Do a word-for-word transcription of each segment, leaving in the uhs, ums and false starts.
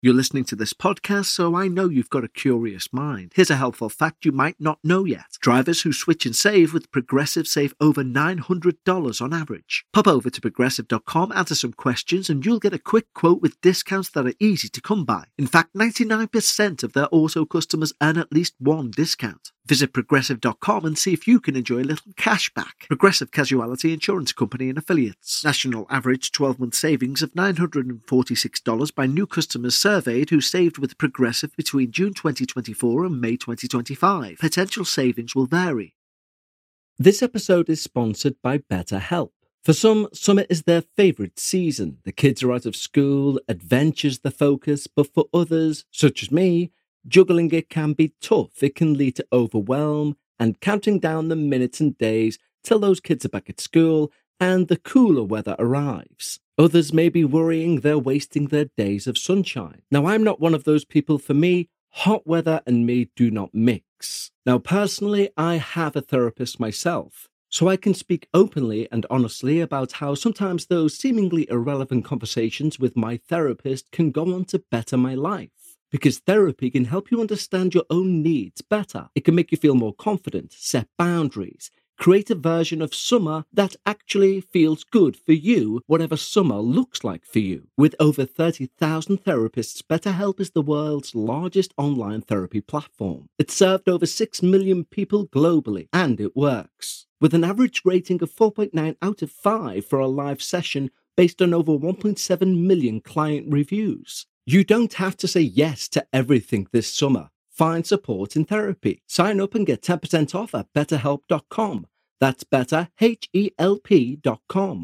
You're listening to this podcast, so I know you've got a curious mind. Here's a helpful fact you might not know yet. Drivers who switch and save with Progressive save over nine hundred dollars on average. Pop over to progressive dot com, answer some questions, and you'll get a quick quote with discounts that are easy to come by. In fact, ninety-nine percent of their auto customers earn at least one discount. Visit progressive dot com and see if you can enjoy a little cash back. Progressive Casualty Insurance Company and Affiliates. National average twelve-month savings of nine hundred forty-six dollars by new customers surveyed who saved with Progressive between June twenty twenty-four and May twenty twenty-five. Potential savings will vary. This episode is sponsored by BetterHelp. For some, summer is their favourite season. The kids are out of school, adventure's the focus, but for others, such as me, juggling it can be tough. It can lead to overwhelm and counting down the minutes and days till those kids are back at school and the cooler weather arrives. Others may be worrying they're wasting their days of sunshine. Now, I'm not one of those people. For me, hot weather and me do not mix. Now, personally, I have a therapist myself, so I can speak openly and honestly about how sometimes those seemingly irrelevant conversations with my therapist can go on to better my life. Because therapy can help you understand your own needs better. It can make you feel more confident, set boundaries, create a version of summer that actually feels good for you, whatever summer looks like for you. With over thirty thousand therapists, BetterHelp is the world's largest online therapy platform. It's served over six million people globally, and it works. With an average rating of four point nine out of five for a live session based on over one point seven million client reviews. You don't have to say yes to everything this summer. Find support in therapy. Sign up and get ten percent off at better help dot com. That's better, H E L P dot com.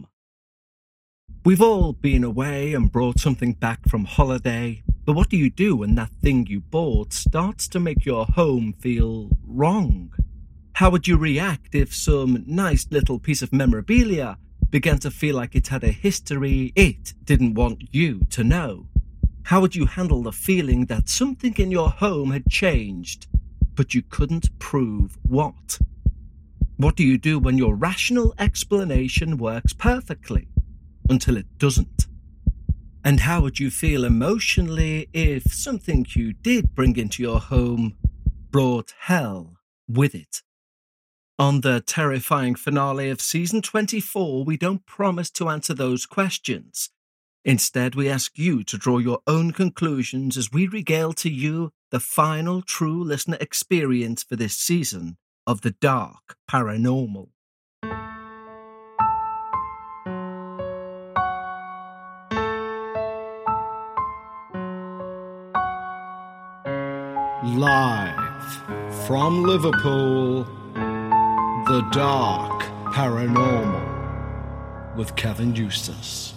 We've all been away and brought something back from holiday, but what do you do when that thing you bought starts to make your home feel wrong? How would you react if some nice little piece of memorabilia began to feel like it had a history it didn't want you to know? How would you handle the feeling that something in your home had changed, but you couldn't prove what? What do you do when your rational explanation works perfectly, until it doesn't? And how would you feel emotionally if something you did bring into your home brought hell with it? On the terrifying finale of season twenty-four, we don't promise to answer those questions. Instead, we ask you to draw your own conclusions as we regale to you the final true listener experience for this season of the Dark Paranormal. Live from Liverpool, The Dark Paranormal with Kevin Eustace.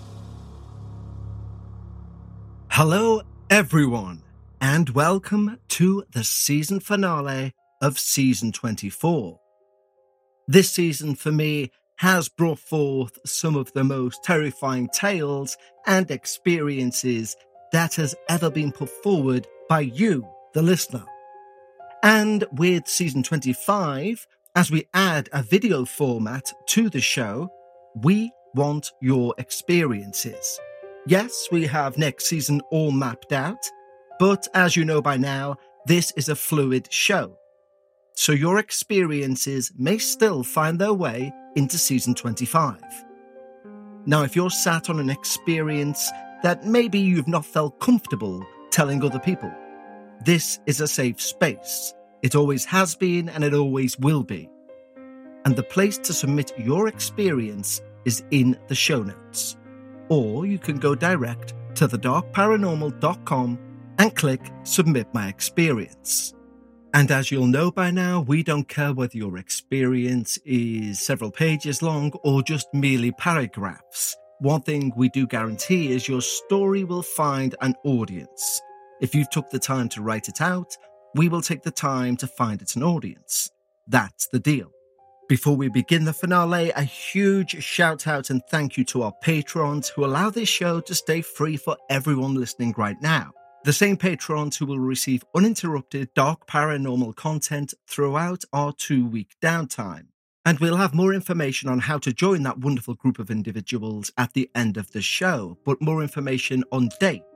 Hello, everyone, and welcome to the season finale of season twenty-four. This season, for me, has brought forth some of the most terrifying tales and experiences that has ever been put forward by you, the listener. And with season twenty-five, as we add a video format to the show, we want your experiences. Yes, we have next season all mapped out, but as you know by now, this is a fluid show. So your experiences may still find their way into season twenty-five. Now, if you're sat on an experience that maybe you've not felt comfortable telling other people, this is a safe space. It always has been and it always will be. And the place to submit your experience is in the show notes. Or you can go direct to the dark paranormal dot com and click Submit My Experience. And as you'll know by now, we don't care whether your experience is several pages long or just merely paragraphs. One thing we do guarantee is your story will find an audience. If you've took the time to write it out, we will take the time to find it an audience. That's the deal. Before we begin the finale, a huge shout out and thank you to our patrons who allow this show to stay free for everyone listening right now. The same patrons who will receive uninterrupted dark paranormal content throughout our two-week downtime. And we'll have more information on how to join that wonderful group of individuals at the end of the show, but more information on dates,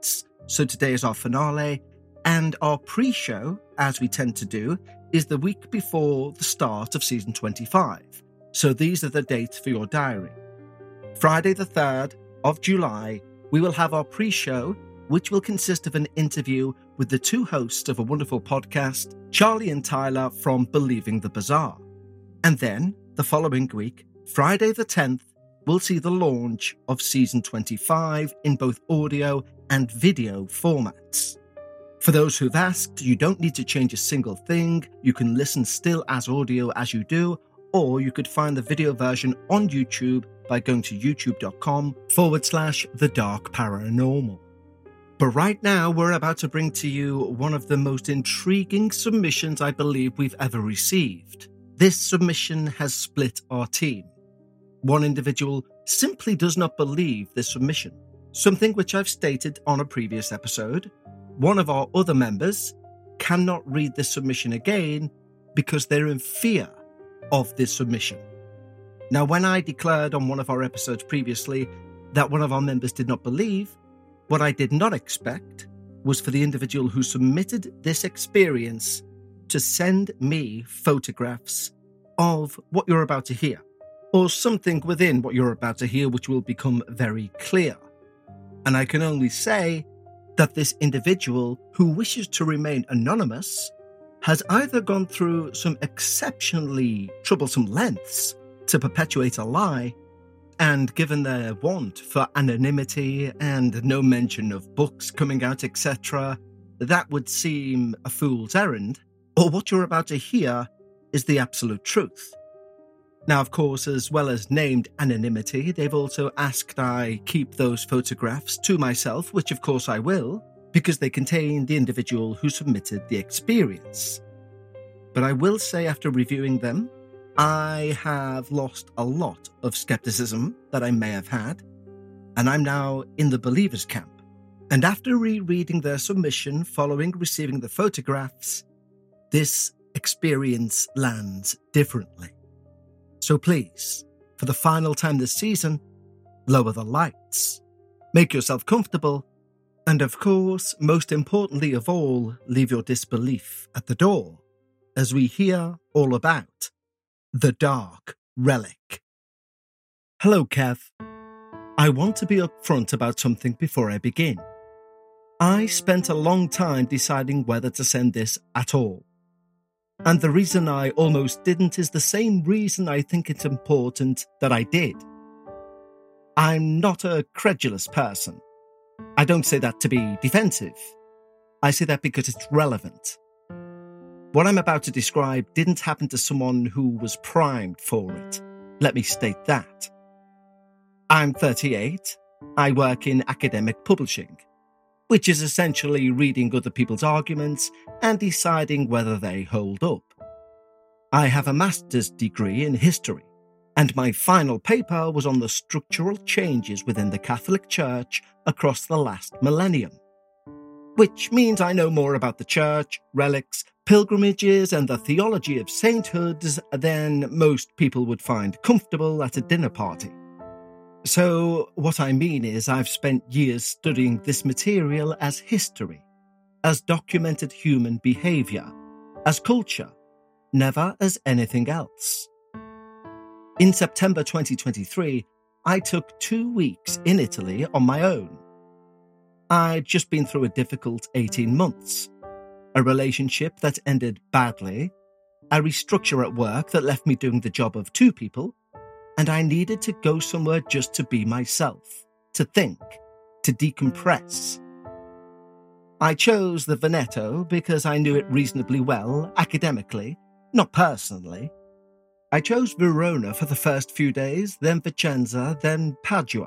So today is our finale, and our pre-show, as we tend to do, is the week before the start of season twenty-five. So these are the dates for your diary. Friday the third of July, we will have our pre-show, which will consist of an interview with the two hosts of a wonderful podcast, Charlie and Tyler from Believing the Bizarre. And then, the following week, Friday the tenth, we'll see the launch of season twenty-five in both audio and video formats. For those who've asked, you don't need to change a single thing. You can listen still as audio as you do, or you could find the video version on YouTube by going to youtube.com forward slash the dark paranormal. But right now, we're about to bring to you one of the most intriguing submissions I believe we've ever received. This submission has split our team. One individual simply does not believe this submission, something which I've stated on a previous episode. One of our other members cannot read this submission again because they're in fear of this submission. Now, when I declared on one of our episodes previously that one of our members did not believe, what I did not expect was for the individual who submitted this experience to send me photographs of what you're about to hear, or something within what you're about to hear which will become very clear. And I can only say that this individual, who wishes to remain anonymous, has either gone through some exceptionally troublesome lengths to perpetuate a lie, and given their want for anonymity and no mention of books coming out, et cetera, that would seem a fool's errand, or what you're about to hear is the absolute truth. Now, of course, as well as named anonymity, they've also asked I keep those photographs to myself, which of course I will, because they contain the individual who submitted the experience. But I will say, after reviewing them, I have lost a lot of skepticism that I may have had, and I'm now in the believers' camp. And after rereading their submission following receiving the photographs, this experience lands differently. So please, for the final time this season, lower the lights, make yourself comfortable, and of course, most importantly of all, leave your disbelief at the door, as we hear all about the Dark Relic. Hello, Kev. I want to be upfront about something before I begin. I spent a long time deciding whether to send this at all. And the reason I almost didn't is the same reason I think it's important that I did. I'm not a credulous person. I don't say that to be defensive. I say that because it's relevant. What I'm about to describe didn't happen to someone who was primed for it. Let me state that. I'm thirty-eight. I work in academic publishing, which is essentially reading other people's arguments and deciding whether they hold up. I have a master's degree in history, and my final paper was on the structural changes within the Catholic Church across the last millennium, which means I know more about the church, relics, pilgrimages, and the theology of sainthoods than most people would find comfortable at a dinner party. So what I mean is I've spent years studying this material as history, as documented human behaviour, as culture, never as anything else. In September twenty twenty-three, I took two weeks in Italy on my own. I'd just been through a difficult eighteen months, a relationship that ended badly, a restructure at work that left me doing the job of two people, and I needed to go somewhere just to be myself, to think, to decompress. I chose the Veneto because I knew it reasonably well, academically, not personally. I chose Verona for the first few days, then Vicenza, then Padua.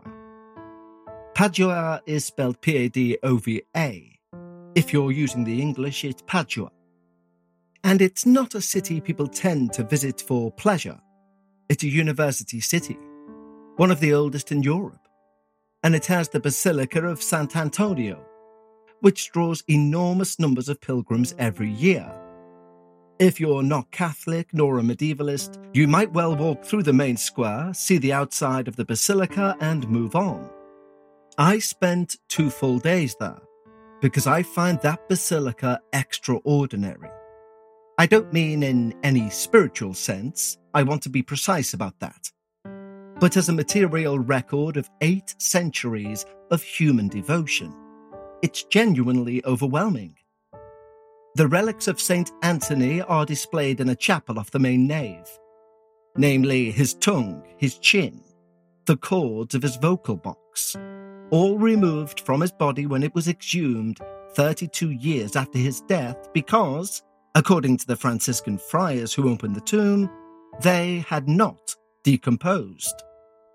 Padua is spelled P A D O V A. If you're using the English, it's Padua. And it's not a city people tend to visit for pleasure. It's a university city, one of the oldest in Europe, and it has the Basilica of Sant'Antonio, which draws enormous numbers of pilgrims every year. If you're not Catholic nor a medievalist, you might well walk through the main square, see the outside of the basilica, and move on. I spent two full days there, because I find that basilica extraordinary. I don't mean in any spiritual sense, I want to be precise about that, but as a material record of eight centuries of human devotion. It's genuinely overwhelming. The relics of Saint Anthony are displayed in a chapel off the main nave, namely his tongue, his chin, the cords of his vocal box, all removed from his body when it was exhumed thirty-two years after his death because, according to the Franciscan friars who opened the tomb, they had not decomposed.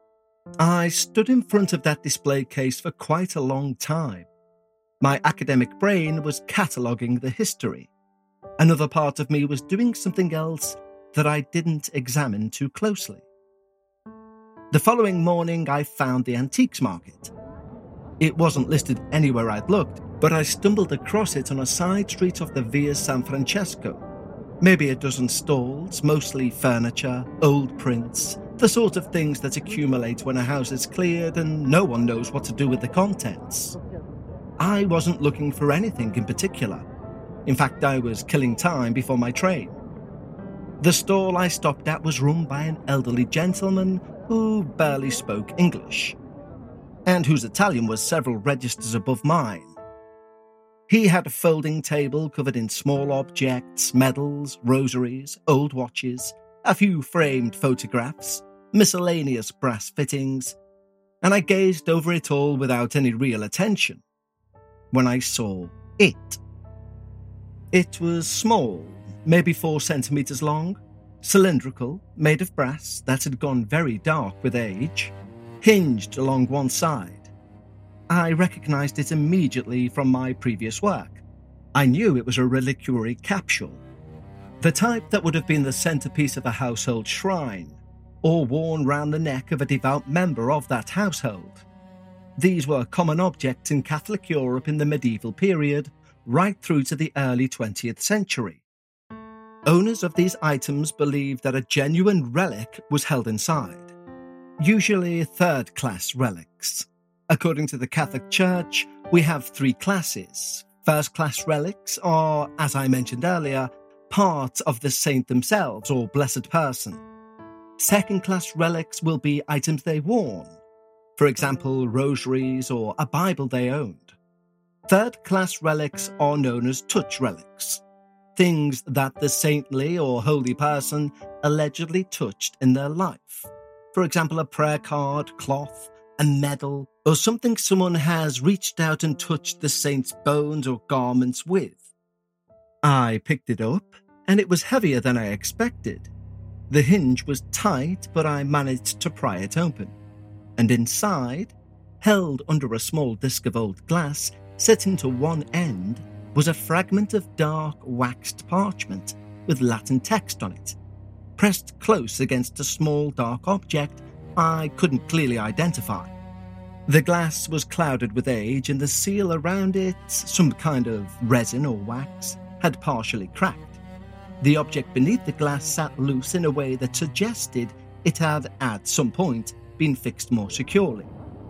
I stood in front of that display case for quite a long time. My academic brain was cataloguing the history. Another part of me was doing something else that I didn't examine too closely. The following morning, I found the antiques market. It wasn't listed anywhere I'd looked, but I stumbled across it on a side street off the Via San Francesco. Maybe a dozen stalls, mostly furniture, old prints, the sort of things that accumulate when a house is cleared and no one knows what to do with the contents. I wasn't looking for anything in particular. In fact, I was killing time before my train. The stall I stopped at was run by an elderly gentleman who barely spoke English, and whose Italian was several registers above mine. He had a folding table covered in small objects, medals, rosaries, old watches, a few framed photographs, miscellaneous brass fittings, and I gazed over it all without any real attention when I saw it. It was small, maybe four centimetres long, cylindrical, made of brass that had gone very dark with age, hinged along one side. I recognised it immediately from my previous work. I knew it was a reliquary capsule, the type that would have been the centrepiece of a household shrine, or worn round the neck of a devout member of that household. These were common objects in Catholic Europe in the medieval period, right through to the early twentieth century. Owners of these items believed that a genuine relic was held inside, usually third-class relics. According to the Catholic Church, we have three classes. First-class relics are, as I mentioned earlier, part of the saint themselves or blessed person. Second-class relics will be items they worn, for example, rosaries or a Bible they owned. Third-class relics are known as touch relics, things that the saintly or holy person allegedly touched in their life. For example, a prayer card, cloth, a medal, or something someone has reached out and touched the saint's bones or garments with. I picked it up, and it was heavier than I expected. The hinge was tight, but I managed to pry it open. And inside, held under a small disc of old glass set into one end, was a fragment of dark waxed parchment with Latin text on it, pressed close against a small dark object I couldn't clearly identify. The glass was clouded with age, and the seal around it, some kind of resin or wax, had partially cracked. The object beneath the glass sat loose in a way that suggested it had, at some point, been fixed more securely.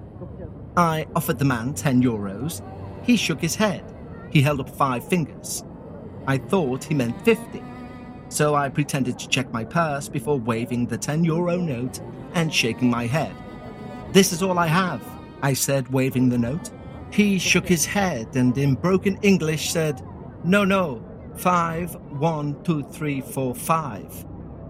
I offered the man ten euros. He shook his head. He held up five fingers. I thought he meant fifty, so I pretended to check my purse before waving the ten euro note and shaking my head. "This is all I have," I said, waving the note. He shook his head and in broken English said, "No, no, five, one, two, three, four, five."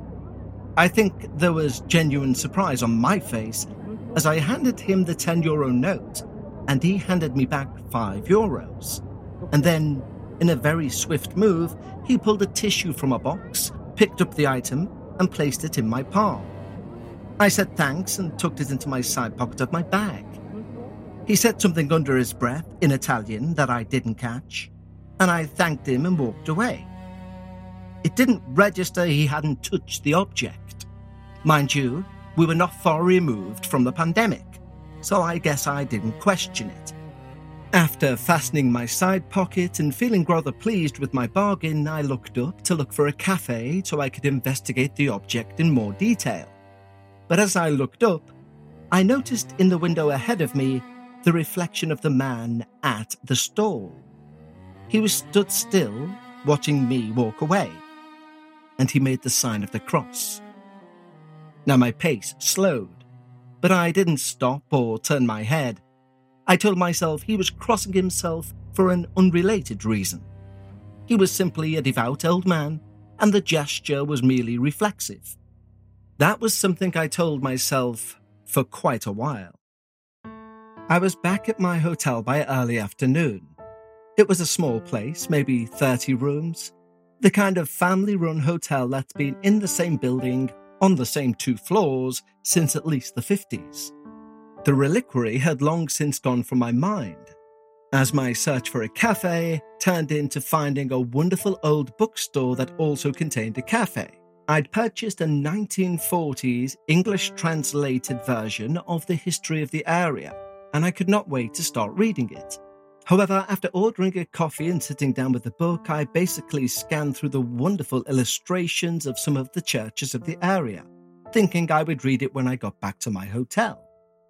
I think there was genuine surprise on my face as I handed him the ten euro note, and he handed me back five euros. And then, in a very swift move, he pulled a tissue from a box, picked up the item, and placed it in my palm. I said thanks and tucked it into my side pocket of my bag. He said something under his breath in Italian that I didn't catch, and I thanked him and walked away. It didn't register he hadn't touched the object. Mind you, we were not far removed from the pandemic, so I guess I didn't question it. After fastening my side pocket and feeling rather pleased with my bargain, I looked up to look for a cafe so I could investigate the object in more detail. But as I looked up, I noticed in the window ahead of me the reflection of the man at the stall. He was stood still, watching me walk away, and he made the sign of the cross. Now my pace slowed, but I didn't stop or turn my head. I told myself he was crossing himself for an unrelated reason. He was simply a devout old man, and the gesture was merely reflexive. That was something I told myself for quite a while. I was back at my hotel by early afternoon. It was a small place, maybe thirty rooms, the kind of family-run hotel that's been in the same building, on the same two floors, since at least the fifties. The reliquary had long since gone from my mind, as my search for a cafe turned into finding a wonderful old bookstore that also contained a cafe. I'd purchased a nineteen forties English translated version of the history of the area, and I could not wait to start reading it. However, after ordering a coffee and sitting down with the book, I basically scanned through the wonderful illustrations of some of the churches of the area, thinking I would read it when I got back to my hotel.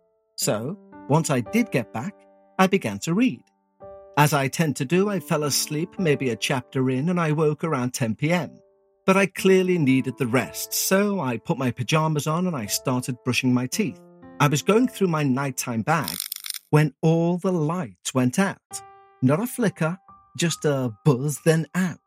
So, once I did get back, I began to read. As I tend to do, I fell asleep maybe a chapter in and I woke around ten p.m. But I clearly needed the rest, so I put my pajamas on and I started brushing my teeth. I was going through my nighttime bag when all the lights went out. Not a flicker, just a buzz, then out.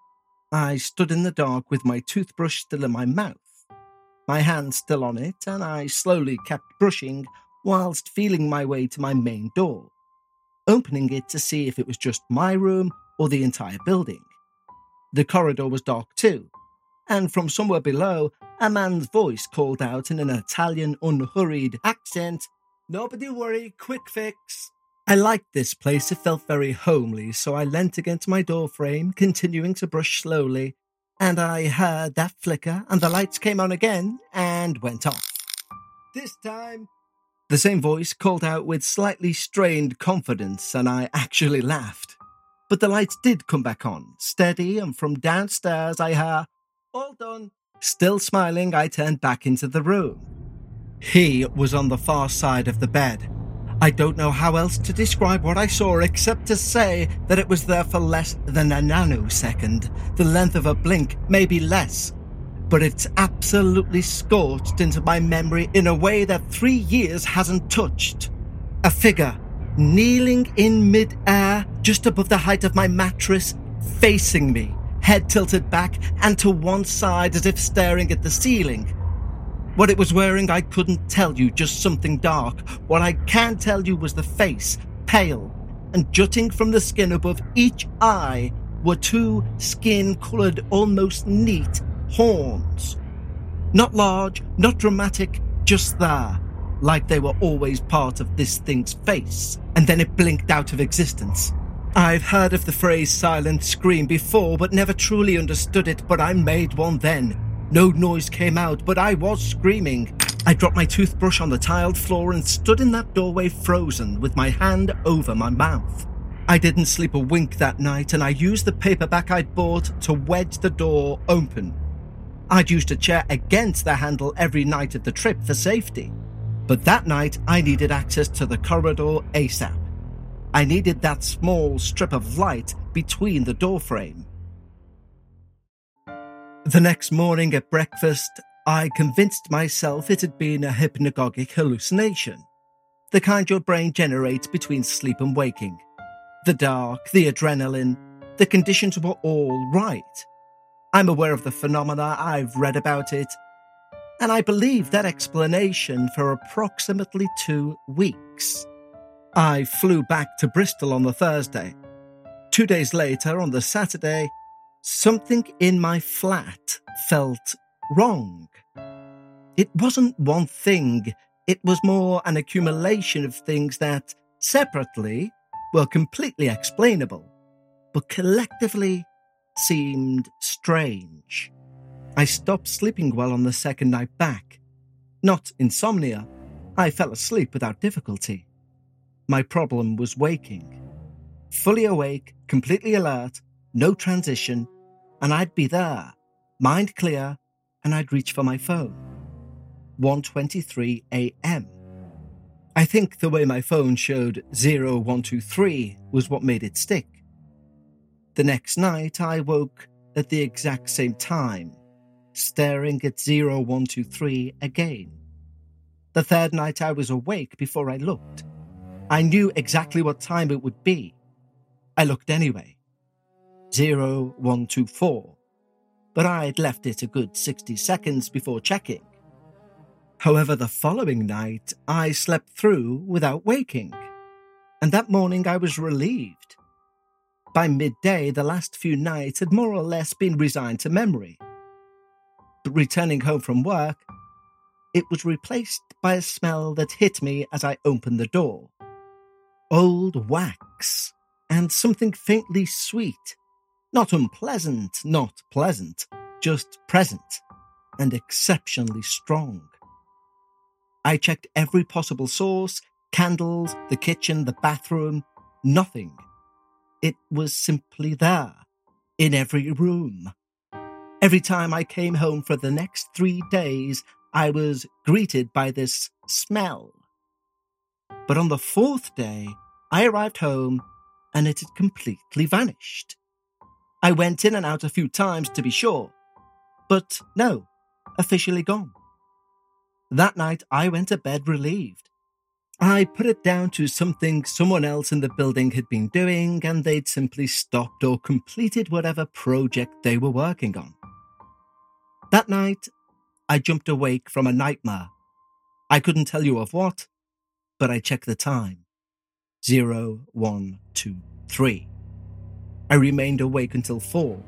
I stood in the dark with my toothbrush still in my mouth, my hand still on it, and I slowly kept brushing whilst feeling my way to my main door, opening it to see if it was just my room or the entire building. The corridor was dark too, and from somewhere below, a man's voice called out in an Italian unhurried accent, "Nobody worry, quick fix." I liked this place, it felt very homely, so I leant against my door frame, continuing to brush slowly, and I heard that flicker, and the lights came on again and went off. This time, the same voice called out with slightly strained confidence, and I actually laughed. But the lights did come back on, steady, and from downstairs I heard, "All done." Still smiling, I turned back into the room. He was on the far side of the bed. I don't know how else to describe what I saw except to say that it was there for less than a nanosecond, the length of a blink, maybe less. But it's absolutely scorched into my memory in a way that three years hasn't touched. A figure, kneeling in mid-air, just above the height of my mattress, facing me, head tilted back and to one side as if staring at the ceiling. What it was wearing I couldn't tell you, just something dark. What I can tell you was the face, pale, and jutting from the skin above each eye were two skin-coloured, almost neat horns. Not large, not dramatic, just there, like they were always part of this thing's face, and then it blinked out of existence. I've heard of the phrase silent scream before, but never truly understood it, but I made one then. No noise came out, but I was screaming. I dropped my toothbrush on the tiled floor and stood in that doorway frozen, with my hand over my mouth. I didn't sleep a wink that night, and I used the paperback I'd bought to wedge the door open. I'd used a chair against the handle every night of the trip for safety. But that night, I needed access to the corridor ASAP. I needed that small strip of light between the doorframe. The next morning at breakfast, I convinced myself it had been a hypnagogic hallucination, the kind your brain generates between sleep and waking. The dark, the adrenaline, the conditions were all right. I'm aware of the phenomena, I've read about it, and I believed that explanation for approximately two weeks. I flew back to Bristol on the Thursday. Two days later, on the Saturday, something in my flat felt wrong. It wasn't one thing, it was more an accumulation of things that, separately, were completely explainable, but collectively seemed strange. I stopped sleeping well on the second night back. Not insomnia, I fell asleep without difficulty. My problem was waking. Fully awake, completely alert, no transition, and I'd be there, mind clear, and I'd reach for my phone. one twenty-three a.m. I think the way my phone showed zero one two three was what made it stick. The next night, I woke at the exact same time, staring at zero one two three again. The third night I was awake before I looked. I knew exactly what time it would be. I looked anyway. zero one two four. But I'd left it a good sixty seconds before checking. However, the following night, I slept through without waking. And that morning I was relieved. By midday, the last few nights had more or less been resigned to memory. But returning home from work, it was replaced by a smell that hit me as I opened the door. Old wax, and something faintly sweet. Not unpleasant, not pleasant, just present, and exceptionally strong. I checked every possible source, candles, the kitchen, the bathroom, nothing. It was simply there, in every room. Every time I came home for the next three days, I was greeted by this smell. But on the fourth day, I arrived home and it had completely vanished. I went in and out a few times to be sure, but no, officially gone. That night, I went to bed relieved. I put it down to something someone else in the building had been doing, and they'd simply stopped or completed whatever project they were working on. That night, I jumped awake from a nightmare. I couldn't tell you of what, but I checked the time. zero one two three. I remained awake until four.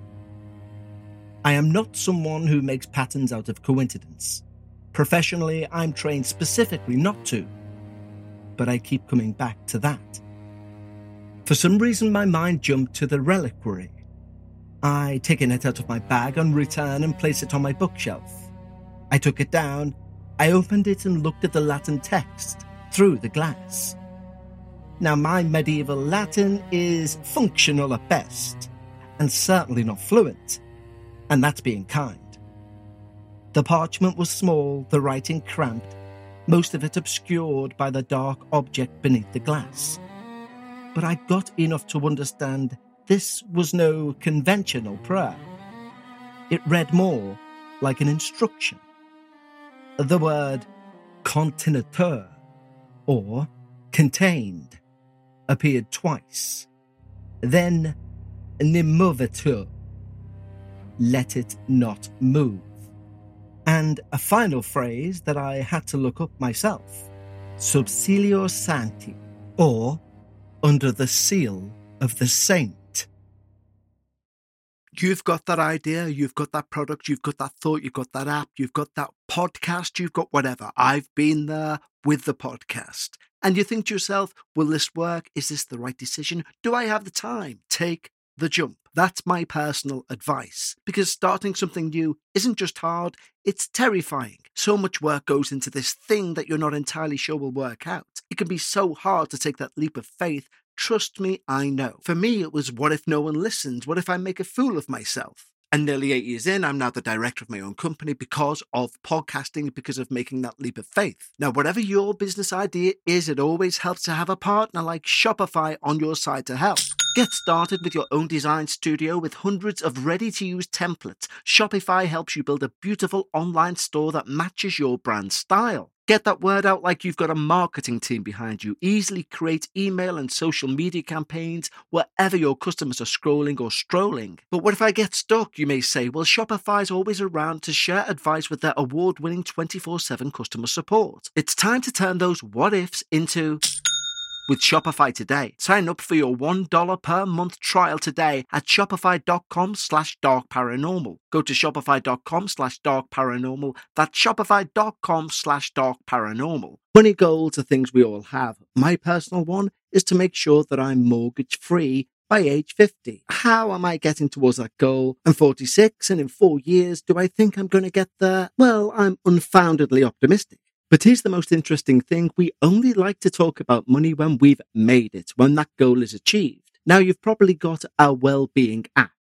I am not someone who makes patterns out of coincidence. Professionally, I'm trained specifically not to. But I keep coming back to that. For some reason, my mind jumped to the reliquary. I take it out of my bag and return and place it on my bookshelf. I took it down, I opened it and looked at the Latin text through the glass. Now, my medieval Latin is functional at best, and certainly not fluent, and that's being kind. The parchment was small, the writing cramped, most of it obscured by the dark object beneath the glass. But I got enough to understand this was no conventional prayer. It read more like an instruction. The word contenateur, or contained, appeared twice. Then ne movetur, let it not move. And a final phrase that I had to look up myself, subsilio sancti, or under the seal of the saint. You've got that idea, you've got that product, you've got that thought, you've got that app, you've got that podcast, you've got whatever. I've been there with the podcast. And you think to yourself, will this work? Is this the right decision? Do I have the time? Take the jump. That's my personal advice. Because starting something new isn't just hard, it's terrifying. So much work goes into this thing that you're not entirely sure will work out. It can be so hard to take that leap of faith. Trust me, I know. For me, it was, what if no one listens? What if I make a fool of myself? And nearly eight years in, I'm now the director of my own company because of podcasting, because of making that leap of faith. Now, whatever your business idea is, it always helps to have a partner like Shopify on your side to help. Get started with your own design studio with hundreds of ready-to-use templates. Shopify helps you build a beautiful online store that matches your brand style. Get that word out like you've got a marketing team behind you. Easily create email and social media campaigns wherever your customers are scrolling or strolling. But what if I get stuck, you may say? Well, Shopify's always around to share advice with their award-winning twenty-four seven customer support. It's time to turn those what-ifs into... with Shopify today. Sign up for your one dollar per month trial today at shopify.com slash dark paranormal. Go to shopify.com slash dark paranormal. That's shopify.com slash dark paranormal. Money goals are things we all have. My personal one is to make sure that I'm mortgage free by age fifty. How am I getting towards that goal? I'm forty-six, and in four years, do I think I'm going to get there? Well, I'm unfoundedly optimistic. But here's the most interesting thing. We only like to talk about money when we've made it, when that goal is achieved. Now, you've probably got our well-being app.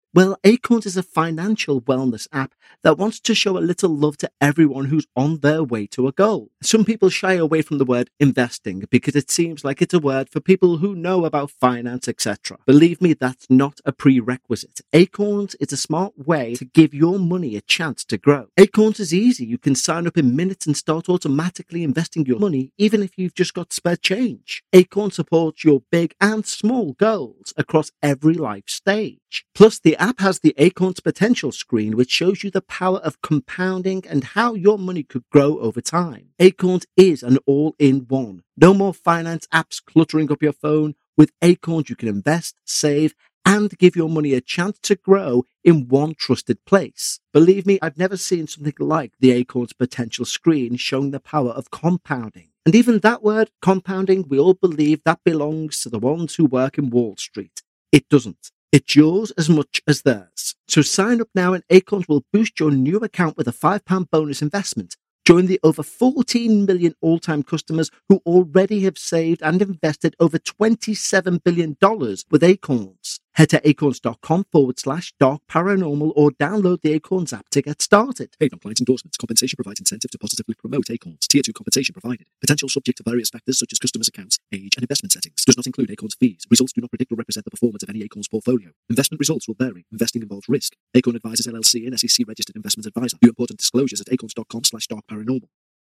Well, Acorns is a financial wellness app that wants to show a little love to everyone who's on their way to a goal. Some people shy away from the word investing because it seems like it's a word for people who know about finance, et cetera. Believe me, that's not a prerequisite. Acorns is a smart way to give your money a chance to grow. Acorns is easy. You can sign up in minutes and start automatically investing your money, even if you've just got spare change. Acorn supports your big and small goals across every life stage. Plus, the app has the Acorns Potential screen, which shows you the power of compounding and how your money could grow over time. Acorns is an all-in-one. No more finance apps cluttering up your phone. With Acorns, you can invest, save, and give your money a chance to grow in one trusted place. Believe me, I've never seen something like the Acorns Potential screen showing the power of compounding. And even that word, compounding, we all believe that belongs to the ones who work in Wall Street. It doesn't. It's yours as much as theirs. So sign up now and Acorns will boost your new account with a five pound bonus investment. Join the over fourteen million all-time customers who already have saved and invested over twenty-seven billion dollars with Acorns. Head to acorns.com forward slash dark paranormal or download the Acorns app to get started. Paid on client endorsements. Compensation provides incentive to positively promote Acorns. Tier two compensation provided. Potential subject to various factors such as customers' accounts, age, and investment settings. Does not include Acorns fees. Results do not predict or represent the performance of any Acorns portfolio. Investment results will vary. Investing involves risk. Acorn Advisors L L C, an S E C registered investment advisor. View important disclosures at acorns.com slash dark paranormal.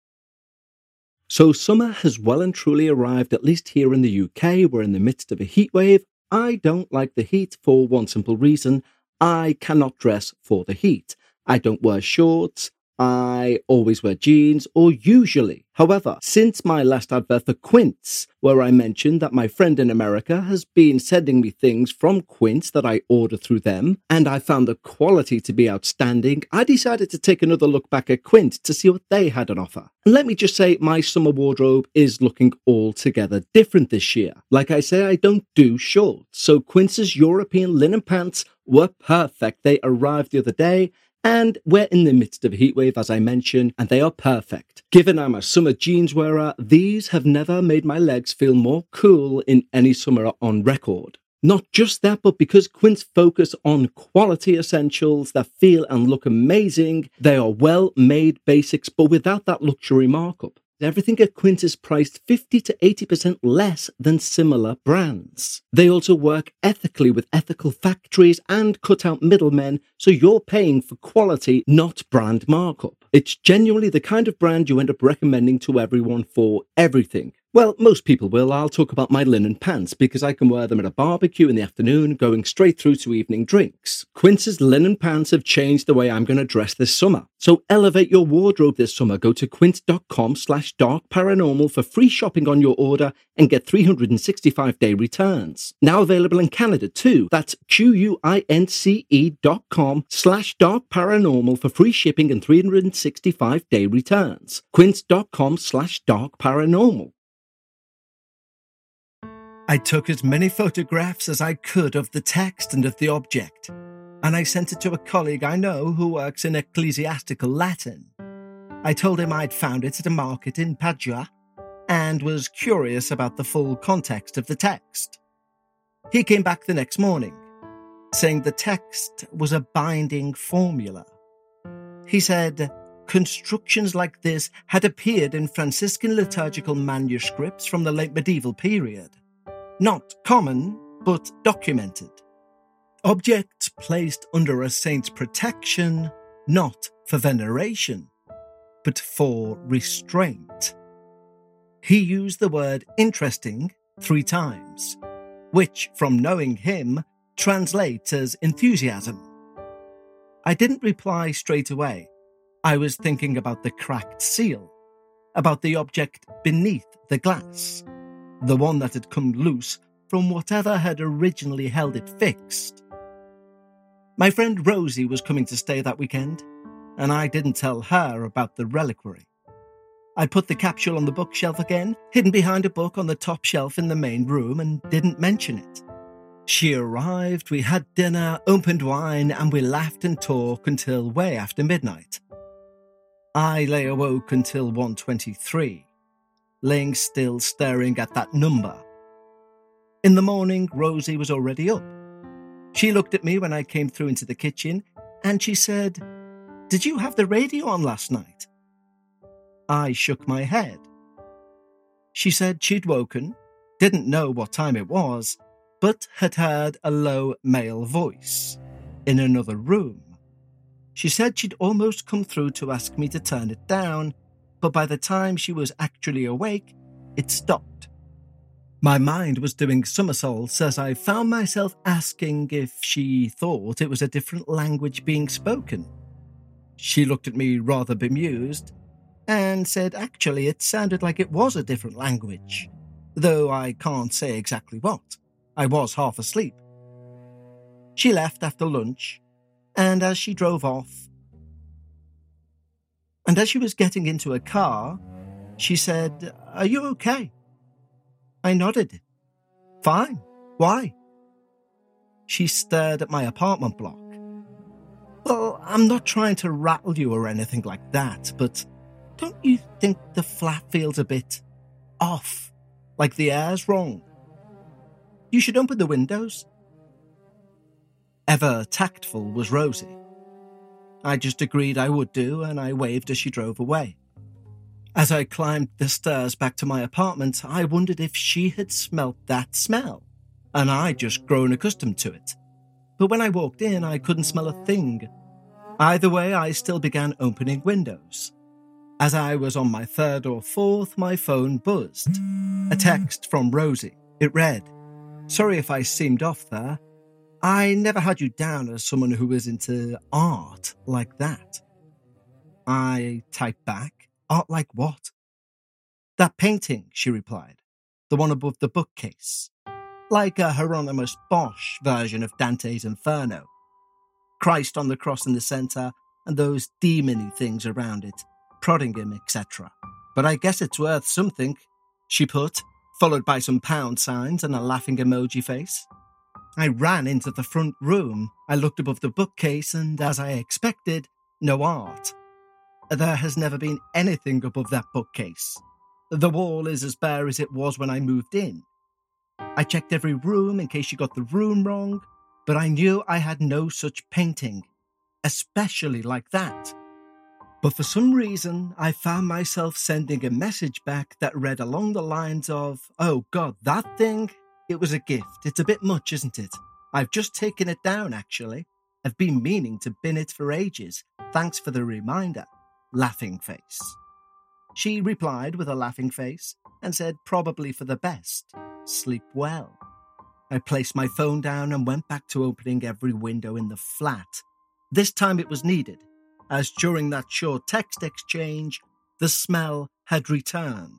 So summer has well and truly arrived, at least here in the U K. We're in the midst of a heat wave. I don't like the heat for one simple reason. I cannot dress for the heat. I don't wear shorts. I always wear jeans, or usually. However, since my last advert for Quince, where I mentioned that my friend in America has been sending me things from Quince that I order through them, and I found the quality to be outstanding, I decided to take another look back at Quince to see what they had on offer. And let me just say, my summer wardrobe is looking altogether different this year. Like I say, I don't do shorts, so Quince's European linen pants were perfect. They arrived the other day, and we're in the midst of a heatwave, as I mentioned, and they are perfect. Given I'm a summer jeans wearer, these have never made my legs feel more cool in any summer on record. Not just that, but because Quince focus on quality essentials that feel and look amazing, they are well-made basics, but without that luxury markup. Everything at Quince is priced fifty to eighty percent less than similar brands. They also work ethically with ethical factories and cut out middlemen, so you're paying for quality, not brand markup. It's genuinely the kind of brand you end up recommending to everyone for everything. Well, most people will. I'll talk about my linen pants because I can wear them at a barbecue in the afternoon, going straight through to evening drinks. Quince's linen pants have changed the way I'm going to dress this summer. So elevate your wardrobe this summer. Go to quince.com slash dark paranormal for free shopping on your order and get three hundred sixty-five day returns. Now available in Canada too. That's Q-U-I-N-C-E dot com slash dark paranormal for free shipping and three hundred sixty-five day returns. Quince.com slash dark paranormal. I took as many photographs as I could of the text and of the object, and I sent it to a colleague I know who works in ecclesiastical Latin. I told him I'd found it at a market in Padua and was curious about the full context of the text. He came back the next morning, saying the text was a binding formula. He said constructions like this had appeared in Franciscan liturgical manuscripts from the late medieval period. Not common, but documented. Objects placed under a saint's protection, not for veneration, but for restraint. He used the word interesting three times, which, from knowing him, translates as enthusiasm. I didn't reply straight away. I was thinking about the cracked seal, about the object beneath the glass, the one that had come loose from whatever had originally held it fixed. My friend Rosie was coming to stay that weekend, and I didn't tell her about the reliquary. I put the capsule on the bookshelf again, hidden behind a book on the top shelf in the main room, and didn't mention it. She arrived, we had dinner, opened wine, and we laughed and talked until way after midnight. I lay awoke until one twenty-three. Laying still staring at that number. In the morning, Rosie was already up. She looked at me when I came through into the kitchen, and she said, "Did you have the radio on last night?" I shook my head. She said she'd woken, didn't know what time it was, but had heard a low male voice in another room. She said she'd almost come through to ask me to turn it down, but by the time she was actually awake, it stopped. My mind was doing somersaults as I found myself asking if she thought it was a different language being spoken. She looked at me rather bemused and said actually it sounded like it was a different language, though I can't say exactly what. I was half asleep. She left after lunch, and as she drove off, and as she was getting into a car, she said, "Are you okay?" I nodded. "Fine. Why?" She stared at my apartment block. "Well, I'm not trying to rattle you or anything like that, but don't you think the flat feels a bit off, like the air's wrong? You should open the windows." Ever tactful was Rosie. I just agreed I would do, and I waved as she drove away. As I climbed the stairs back to my apartment, I wondered if she had smelt that smell, and I'd just grown accustomed to it. But when I walked in, I couldn't smell a thing. Either way, I still began opening windows. As I was on my third or fourth, my phone buzzed. A text from Rosie. It read, "Sorry if I seemed off there. I never had you down as someone who was into art like that." I typed back, "Art like what?" "That painting," she replied. "The one above the bookcase. Like a Hieronymus Bosch version of Dante's Inferno. Christ on the cross in the centre, and those demon-y things around it, prodding him, et cetera. But I guess it's worth something," she put, followed by some pound signs and a laughing emoji face. I ran into the front room. I looked above the bookcase, and as I expected, no art. There has never been anything above that bookcase. The wall is as bare as it was when I moved in. I checked every room in case you got the room wrong, but I knew I had no such painting, especially like that. But for some reason, I found myself sending a message back that read along the lines of, "Oh God, that thing? It was a gift. It's a bit much, isn't it? I've just taken it down, actually. I've been meaning to bin it for ages. Thanks for the reminder. Laughing face." She replied with a laughing face and said probably for the best. Sleep well. I placed my phone down and went back to opening every window in the flat. This time it was needed, as during that short text exchange, the smell had returned.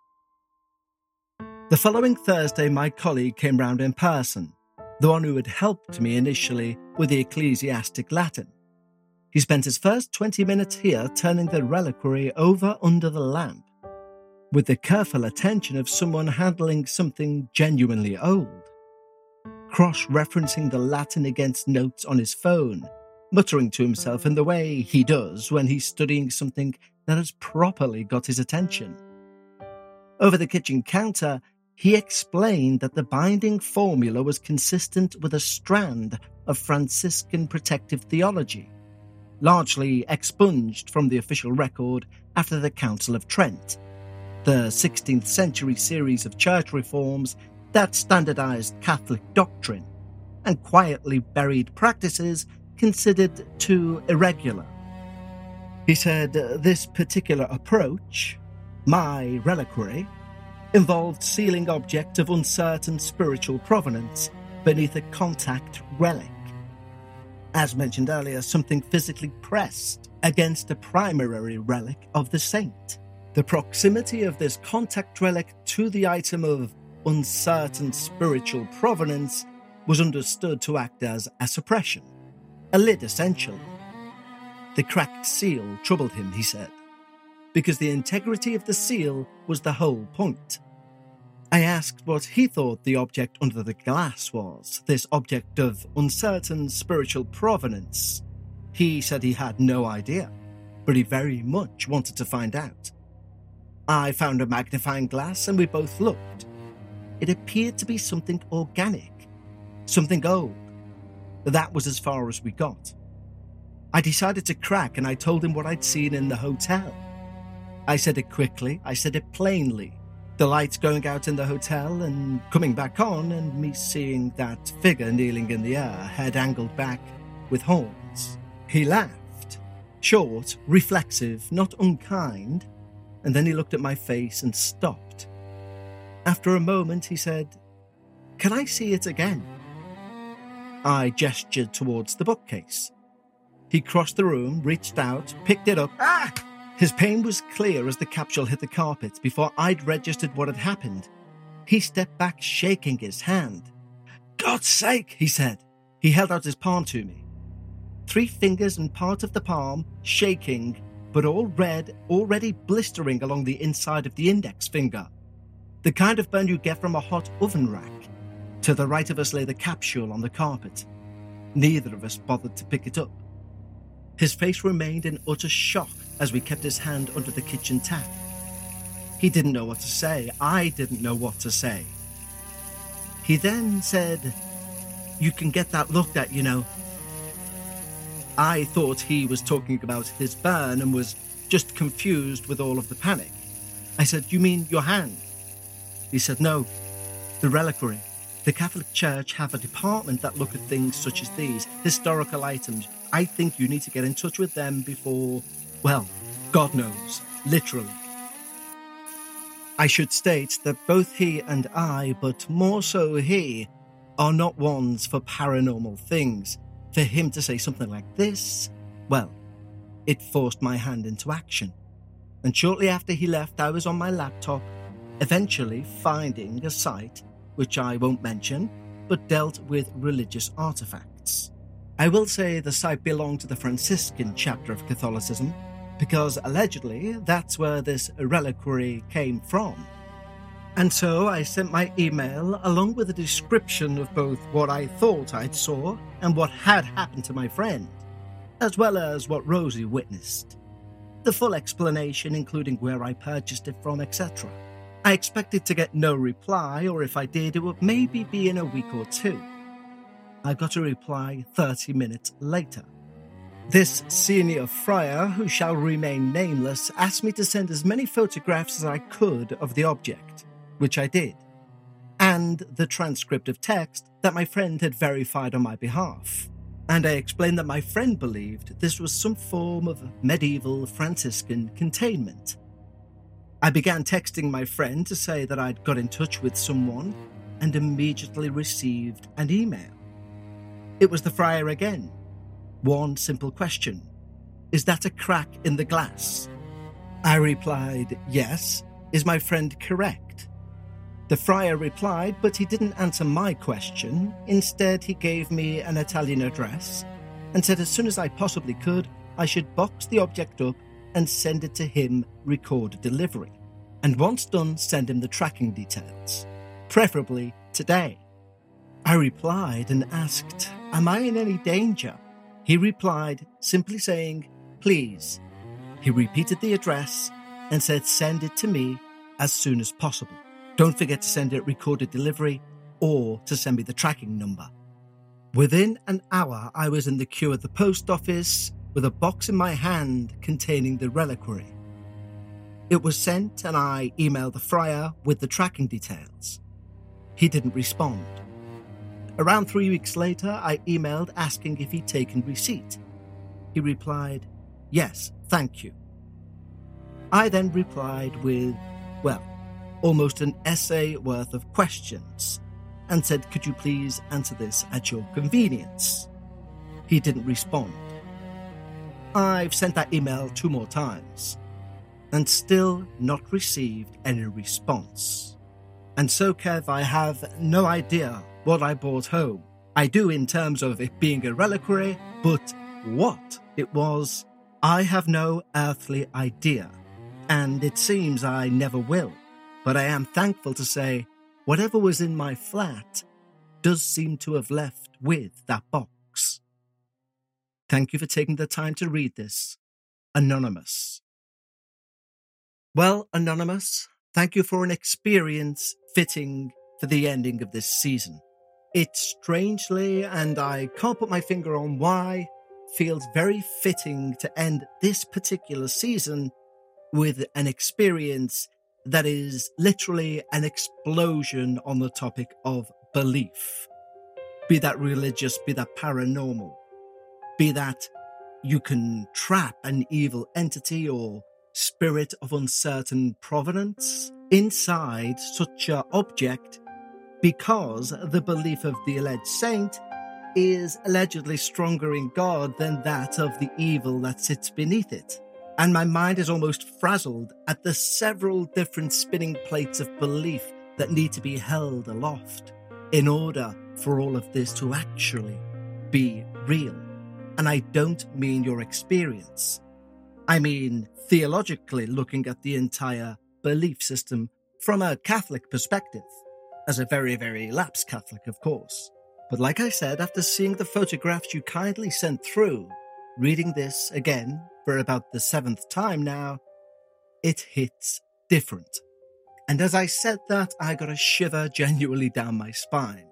The following Thursday, my colleague came round in person, the one who had helped me initially with the ecclesiastic Latin. He spent his first twenty minutes here turning the reliquary over under the lamp, with the careful attention of someone handling something genuinely old, cross-referencing the Latin against notes on his phone, muttering to himself in the way he does when he's studying something that has properly got his attention. Over the kitchen counter, he explained that the binding formula was consistent with a strand of Franciscan protective theology, largely expunged from the official record after the Council of Trent, the sixteenth century series of church reforms that standardized Catholic doctrine and quietly buried practices considered too irregular. He said this particular approach, my reliquary, involved sealing objects of uncertain spiritual provenance beneath a contact relic. As mentioned earlier, something physically pressed against a primary relic of the saint. The proximity of this contact relic to the item of uncertain spiritual provenance was understood to act as a suppression, a lid essentially. The cracked seal troubled him, he said, because the integrity of the seal was the whole point. I asked what he thought the object under the glass was, this object of uncertain spiritual provenance. He said he had no idea, but he very much wanted to find out. I found a magnifying glass and we both looked. It appeared to be something organic, something old, That was as far as we got. I decided to crack and I told him what I'd seen in the hotel. I said it quickly, I said it plainly. The lights going out in the hotel and coming back on, and me seeing that figure kneeling in the air, head angled back with horns. He laughed. Short, reflexive, not unkind, and then he looked at my face and stopped. After a moment he said, "Can I see it again?" I gestured towards the bookcase. He crossed the room, reached out, picked it up. Ah! His pain was clear as the capsule hit the carpet before I'd registered what had happened. He stepped back, shaking his hand. "God's sake," he said. He held out his palm to me. Three fingers and part of the palm, shaking, but all red, already blistering along the inside of the index finger. The kind of burn you get from a hot oven rack. To the right of us lay the capsule on the carpet. Neither of us bothered to pick it up. His face remained in utter shock as we kept his hand under the kitchen tap. He didn't know what to say. I didn't know what to say. He then said, "You can get that looked at, you know." I thought he was talking about his burn and was just confused with all of the panic. I said, "You mean your hand?" He said, "No, the reliquary. The Catholic Church have a department that look at things such as these, historical items. I think you need to get in touch with them before, well, God knows, literally." I should state that both he and I, but more so he, are not ones for paranormal things. For him to say something like this, well, it forced my hand into action. And shortly after he left, I was on my laptop, eventually finding a site, which I won't mention, but dealt with religious artifacts. I will say the site belonged to the Franciscan chapter of Catholicism, because allegedly that's where this reliquary came from. And so I sent my email along with a description of both what I thought I'd saw and what had happened to my friend, as well as what Rosie witnessed. The full explanation, including where I purchased it from, et cetera. I expected to get no reply, or if I did, it would maybe be in a week or two. I got a reply thirty minutes later. This senior friar, who shall remain nameless, asked me to send as many photographs as I could of the object, which I did, and the transcript of text that my friend had verified on my behalf. And I explained that my friend believed this was some form of medieval Franciscan containment. I began texting my friend to say that I'd got in touch with someone and immediately received an email. It was the friar again. One simple question. "Is that a crack in the glass?" I replied, "Yes. Is my friend correct?" The friar replied, but he didn't answer my question. Instead, he gave me an Italian address and said as soon as I possibly could, I should box the object up and send it to him recorded delivery. And once done, send him the tracking details, preferably today. I replied and asked, "Am I in any danger?" He replied, simply saying, "Please." He repeated the address and said, "Send it to me as soon as possible. Don't forget to send it recorded delivery or to send me the tracking number." Within an hour, I was in the queue at the post office with a box in my hand containing the reliquary. It was sent and I emailed the friar with the tracking details. He didn't respond. Around three weeks later, I emailed asking if he'd taken receipt. He replied, "Yes, thank you." I then replied with, well, almost an essay worth of questions, and said, "Could you please answer this at your convenience?" He didn't respond. I've sent that email two more times, and still not received any response. And so, Kev, I have no idea what I brought home. I do in terms of it being a reliquary, but what it was, I have no earthly idea, and it seems I never will. But I am thankful to say whatever was in my flat does seem to have left with that box. Thank you for taking the time to read this. Anonymous. Well, Anonymous, thank you for an experience fitting for the ending of this season. It strangely, and I can't put my finger on why, feels very fitting to end this particular season with an experience that is literally an explosion on the topic of belief. Be that religious, be that paranormal, be that you can trap an evil entity or spirit of uncertain provenance inside such an object because the belief of the alleged saint is allegedly stronger in God than that of the evil that sits beneath it. And my mind is almost frazzled at the several different spinning plates of belief that need to be held aloft in order for all of this to actually be real. And I don't mean your experience. I mean theologically looking at the entire belief system from a Catholic perspective, as a very, very lapsed Catholic, of course. But like I said, after seeing the photographs you kindly sent through, reading this again for about the seventh time now, it hits different. And as I said that, I got a shiver genuinely down my spine.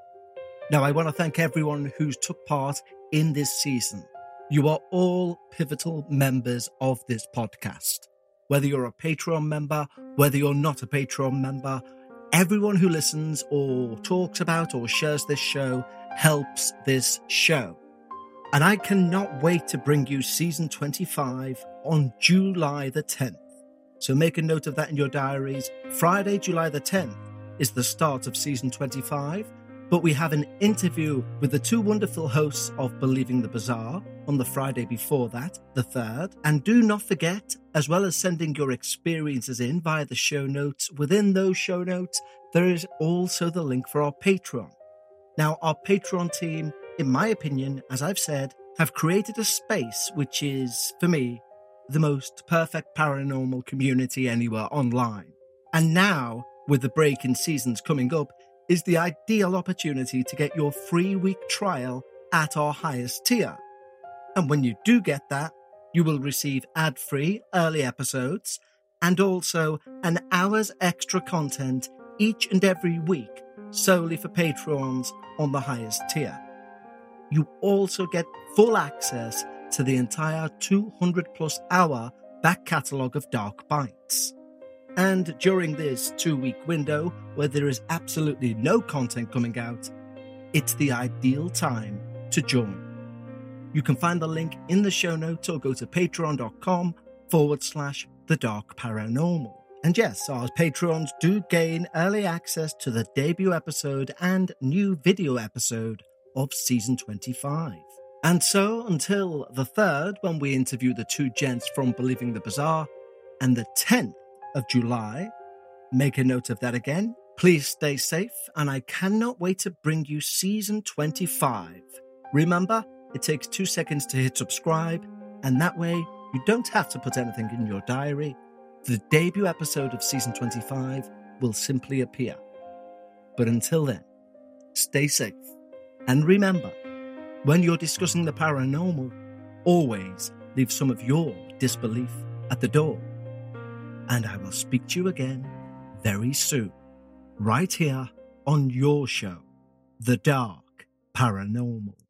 Now, I want to thank everyone who's took part in this season. You are all pivotal members of this podcast. Whether you're a Patreon member, whether you're not a Patreon member, everyone who listens or talks about or shares this show helps this show. And I cannot wait to bring you season twenty-five on July the tenth. So make a note of that in your diaries. Friday, July the tenth is the start of season twenty-five. But we have an interview with the two wonderful hosts of Believing the Bizarre on the Friday before that, the third. And do not forget, as well as sending your experiences in via the show notes, within those show notes, there is also the link for our Patreon. Now, our Patreon team, in my opinion, as I've said, have created a space which is, for me, the most perfect paranormal community anywhere online. And now, with the break in seasons coming up, is the ideal opportunity to get your free week trial at our highest tier. And when you do get that, you will receive ad-free early episodes and also an hour's extra content each and every week solely for Patreons on the highest tier. You also get full access to the entire two hundred plus hour back catalogue of Dark Bites. And during this two-week window, where there is absolutely no content coming out, it's the ideal time to join. You can find the link in the show notes or go to patreon.com forward slash the dark paranormal. And yes, our Patreons do gain early access to the debut episode and new video episode of season twenty-five. And so, until the third, when we interview the two gents from Believing the Bizarre, and the tenth of July, make a note of that again. Please stay safe, and I cannot wait to bring you season twenty-five. Remember, it takes two seconds to hit subscribe, and that way you don't have to put anything in your diary. The debut episode of season twenty-five will simply appear. But until then, stay safe, and remember, when you're discussing the paranormal, always leave some of your disbelief at the door. And I will speak to you again very soon, right here on your show, The Dark Paranormal.